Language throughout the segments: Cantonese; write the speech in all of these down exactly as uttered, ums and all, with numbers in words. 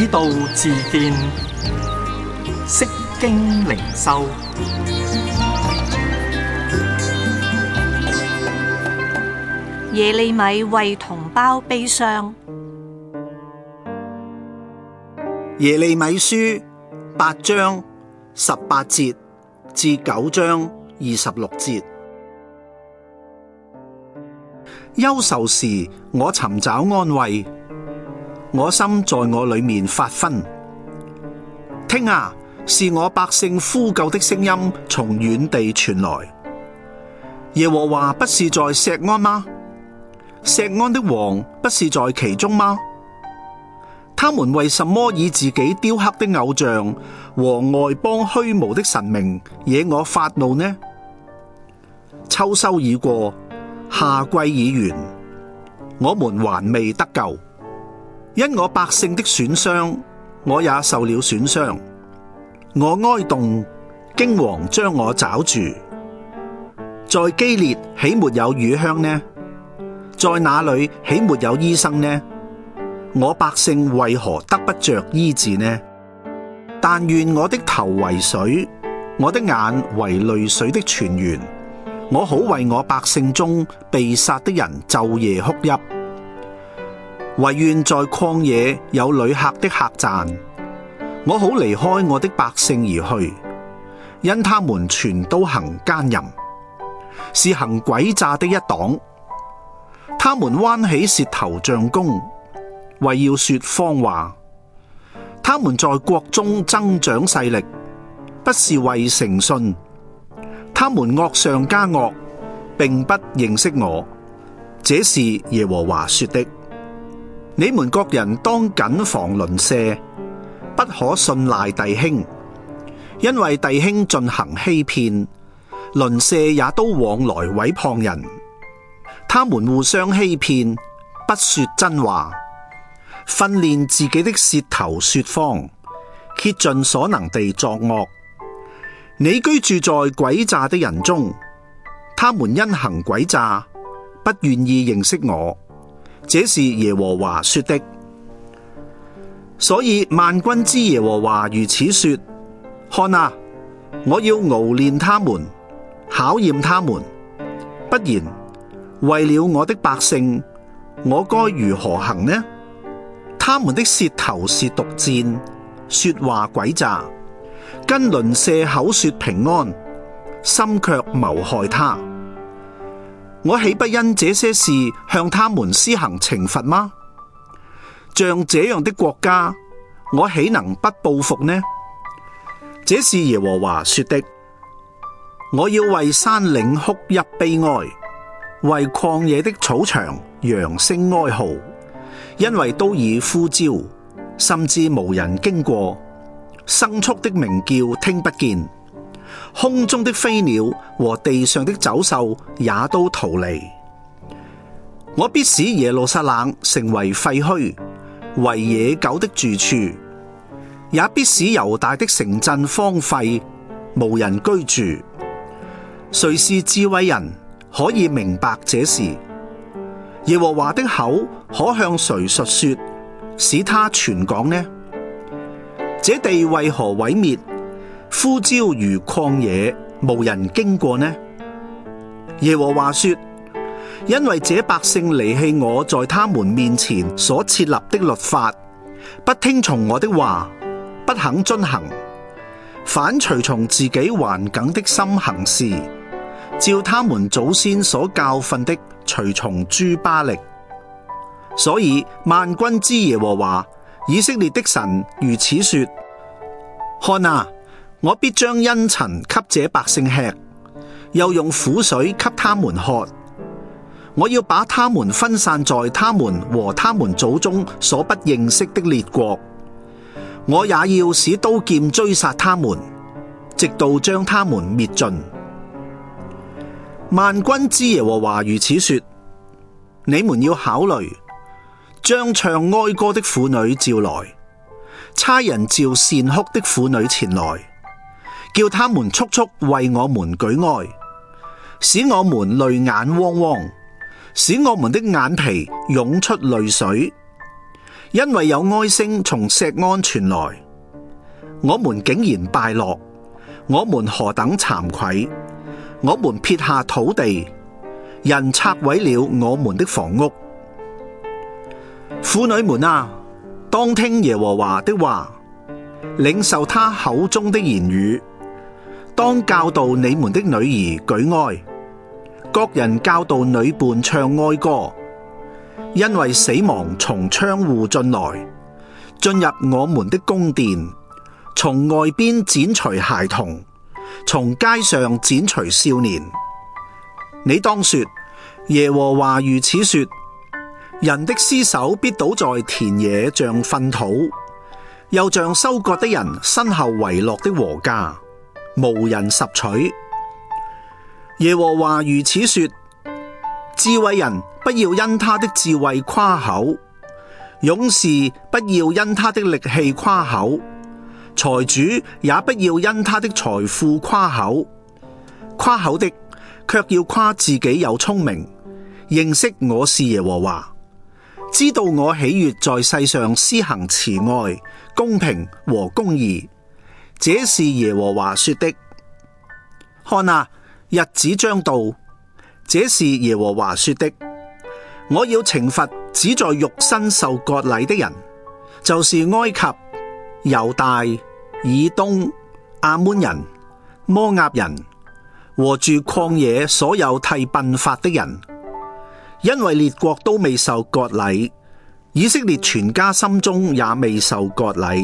道自見，釋經靈修。 耶利米為同胞悲傷。 耶利米書八章十八節至九章二十六節。憂愁時，我尋找安慰，我心在我裏面發昏。聽啊，是我百姓呼救的聲音從遠地傳來。耶和華不是在錫安嗎？錫安的王不是在其中嗎？他們為什麼以自己雕刻的偶像和外邦虛無的神明惹我發怒呢？秋收已過，夏季已完，我們還未得救。因我百姓的損傷，我也受了損傷。我哀慟，驚惶將我抓住。在基列豈沒有乳香呢？在那裏豈沒有醫生呢？我百姓為何得不着醫治呢？但願我的頭為水，我的眼為淚水的泉源，我好為我百姓中被殺的人晝夜哭泣。惟願在曠野有旅客的客棧，我好離開我的百姓而去，因他們全都行奸淫，是行詭詐的一黨。他們彎起舌頭像弓，為要說謊話。他們在國中增長勢力，不是為誠信。他們惡上加惡，並不認識我。這是耶和華說的。你們各人當謹防鄰舍，不可信賴弟兄，因為弟兄進行欺騙，鄰舍也都往來毀謗人。他們互相欺騙，不說真話，訓練自己的舌頭說謊，竭盡所能地作惡。你居住在詭詐的人中，他們因行詭詐，不願意認識我。這是耶和華說的。所以萬軍之耶和華如此說：看啊，我要熬煉他們，考驗他們，不然為了我的百姓，我該如何行呢？他們的舌頭是毒箭，說話詭詐，跟鄰舍口說平安，心卻謀害他。我豈不因這些事向他們施行懲罰嗎？像這樣的國家，我豈能不報復呢？這是耶和華說的。我要為山嶺哭泣悲哀，為曠野的草場揚聲哀號，因為都已呼召，甚至無人經過，牲畜的鳴叫聽不見。空中的飛鳥和地上的走獸也都逃離。我必使耶路撒冷成為廢墟，為野狗的住處，也必使猶大的城鎮荒廢，無人居住。誰是智慧人，可以明白這事？耶和華的口可向誰述說，使他傳講呢？這地為何毀滅？呼召如曠野，無人經過呢？耶和華說：因為這百姓離棄我在他們面前所設立的律法，不聽從我的話，不肯遵行，反隨從自己頑梗的心行事，照他們祖先所教訓的隨從諸巴力。所以萬軍之耶和華以色列的神如此說：看啊，我必將茵陳給這百姓吃，又用苦水給他們喝。我要把他們分散在他們和他們祖宗所不認識的列國，我也要使刀劍追殺他們，直到將他們滅盡。萬軍之耶和華如此說：你們要考慮，將唱哀歌的婦女召來，差人召善哭的婦女前來，叫他們速速為我們舉哀，使我們淚眼汪汪，使我們的眼皮湧出淚水， 因為有哀聲從錫安傳來，我們竟然敗落，我們何等慚愧！我們撇下土地，人拆毀了我們的房屋。婦女們啊，當聽耶和華的話，領受他口中的言語，當教導你們的女兒舉哀，各人教導女伴唱哀歌，因為死亡從窗戶進來，進入我們的宮殿，從外邊剪除孩童，從街上剪除少年。你當說，耶和華如此說：人的屍首必倒在田野，像糞土，又像收割的人身後遺落的禾稼，無人拾取。耶和華如此說：智慧人不要因他的智慧誇口，勇士不要因他的力氣誇口，財主也不要因他的財富誇口。誇口的卻要誇自己有聰明，認識我是耶和華，知道我喜悅在世上施行慈愛、公平和公義。這是耶和華說的。看啊，日子將到，這是耶和華說的。我要懲罰只在肉身受割禮的人，就是埃及、猶大、以東、亞捫人、摩押人和住曠野所有剃鬢髮的人，因為列國都未受割禮，以色列全家心中也未受割禮。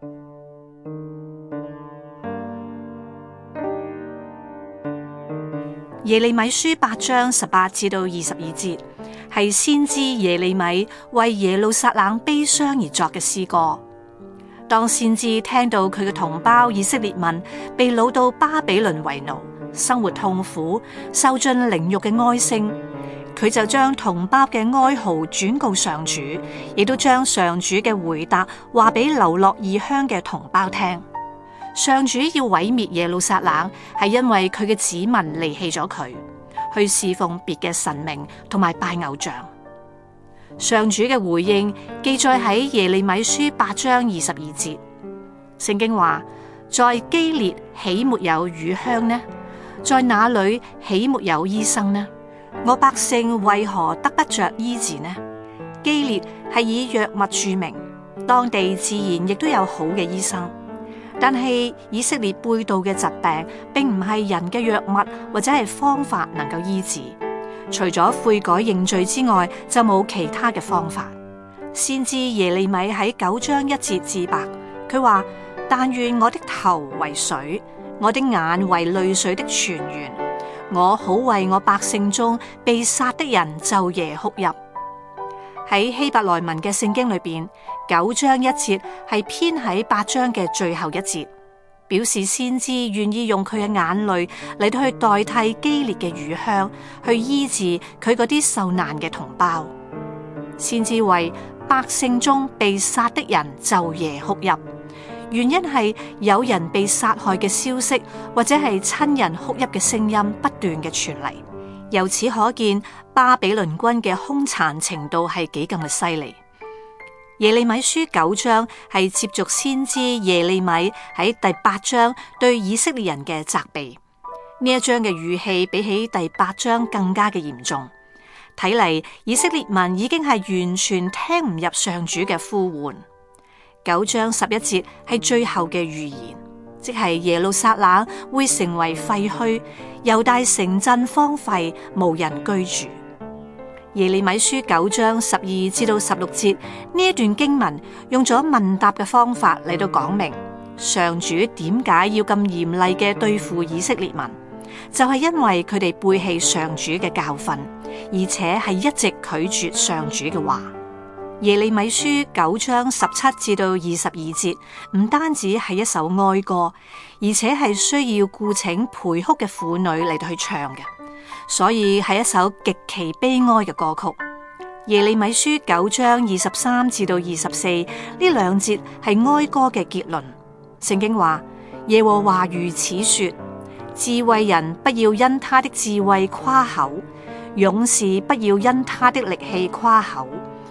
耶利米書八章十八至到二十二節，係先知耶利米為耶路撒冷悲傷而作嘅詩歌。當先知聽到佢嘅同胞以色列民被擄到巴比倫為奴，生活痛苦，受盡凌辱嘅哀聲，佢就將同胞嘅哀號轉告上主，亦都將上主嘅回答話俾流落異鄉嘅同胞聽。上主要毀滅耶路撒冷，係因為佢嘅子民離棄咗佢，去侍奉別嘅神明同埋拜偶像。上主嘅回應記載喺耶利米書八章二十二節。聖經話：在基列豈沒有乳香呢？在那裏豈沒有醫生呢？我百姓為何得不着醫治呢？基列係以藥物著名，當地自然亦都有好嘅醫生。但係以色列背道嘅疾病，並唔係人嘅藥物或者係方法能夠醫治。除咗悔改認罪之外，就冇其他嘅方法。先知耶利米喺九章一節自白，佢話：但願我的頭為水，我的眼為淚水的泉源，我好為我百姓中被殺的人晝夜哭泣。喺希伯來文嘅聖經裏邊，九章一節係編喺八章嘅最後一節，表示先知願意用佢嘅眼淚嚟到去代替基列嘅乳香，去醫治佢嗰啲受難嘅同胞。先知為百姓中被殺的人晝夜哭泣，原因係有人被殺害嘅消息，或者係親人哭泣嘅聲音不斷嘅傳嚟。由此可見，巴比倫軍嘅兇殘程度係幾咁嘅犀利。耶利米書九章係接續先知耶利米喺第八章對以色列人嘅責備，呢一章嘅語氣比起第八章更加嘅嚴重。睇嚟以色列民已經係完全聽唔入上主嘅呼喚。九章十一節係最後嘅預言，即係耶路撒冷會成為廢墟，猶大城鎮荒廢，無人居住。耶利米書九章十二至到十六節呢一段經文，用咗問答嘅方法嚟到講明上主點解要咁嚴厲嘅對付以色列民，就係因為佢哋背棄上主嘅教訓，而且係一直拒絕上主嘅話。耶利米書九章十七至到二十二節，唔單止係一首哀歌，而且係需要僱請陪哭嘅婦女嚟到去唱嘅，所以係一首極其悲哀嘅歌曲。耶利米書九章二十三至到二十四呢兩節係哀歌嘅結論。聖經話：耶和華如此說，智慧人不要因他的智慧誇口，勇士不要因他的力氣誇口。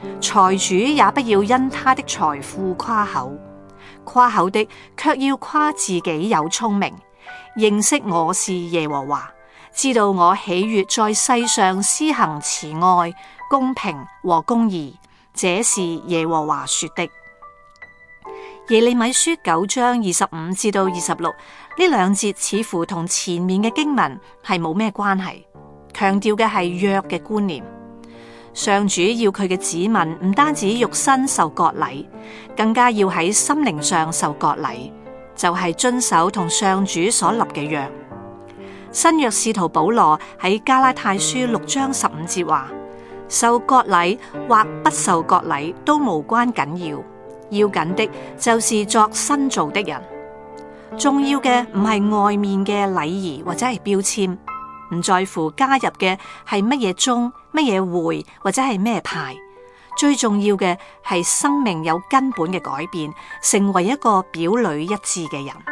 財主也不要因他的財富誇口，誇口的卻要誇自己有聰明，認識我是耶和華，知道我喜悅在世上施行慈愛、公平和公義，這是耶和華說的。耶利米書九章二十五至到二十六呢兩節似乎同前面嘅經文係冇咩關係，強調嘅係約嘅觀念。上主要佢嘅子民唔單止肉身受割禮，更加要喺心靈上受割禮，就係、是、遵守同上主所立嘅約。新約使徒保羅喺加拉太書六章十五節話：受割禮或不受割禮都無關緊要。要緊的就是作新造的人，重要嘅唔係外面嘅禮儀或者係標籤，唔在乎加入嘅係乜嘢宗、乜嘢會或者係咩派，最重要嘅係生命有根本嘅改變，成為一個表裏一致嘅人。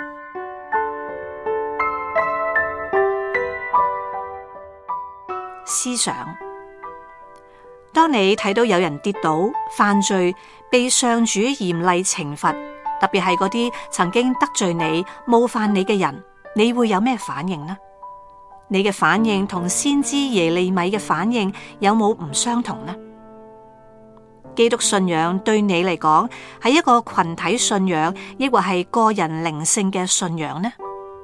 思想，當你睇到有人跌倒、犯罪，被上主嚴厲懲罰，特別係嗰啲曾經得罪你、冒犯你嘅人，你會有咩反應呢？你嘅反應同先知耶利米嘅反應有冇唔相同呢？基督信仰對你嚟講係一個群體信仰，抑或係個人靈性嘅信仰呢？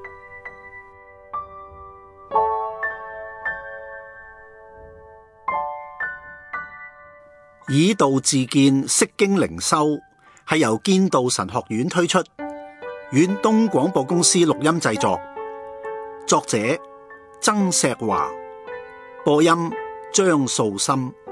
以道自見，釋經靈修係由堅道神學院推出，遠東廣播公司錄音製作，作者曾石華，播音張素心。